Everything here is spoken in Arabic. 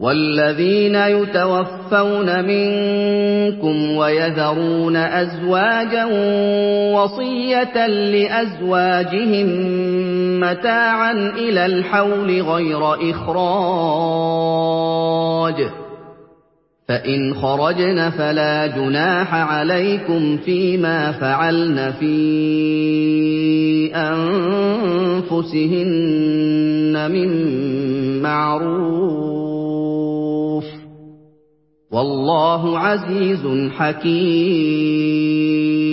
وَالَّذِينَ يُتَوَفَّوْنَ مِنكُمْ وَيَذَرُونَ أَزْوَاجًا وَصِيَّةً لِّأَزْوَاجِهِم مَّتَاعًا إِلَى الْحَوْلِ غَيْرَ إِخْرَاجٍ ۚ فَإِنْ خَرَجْنَ فَلَا جُنَاحَ عَلَيْكُمْ فِيمَا فَعَلْنَ فِي أَنفُسِهِنَّ مِن مَّعْرُوفٍ ۗ وَاللَّهُ عَزِيزٌ حَكِيمٌ.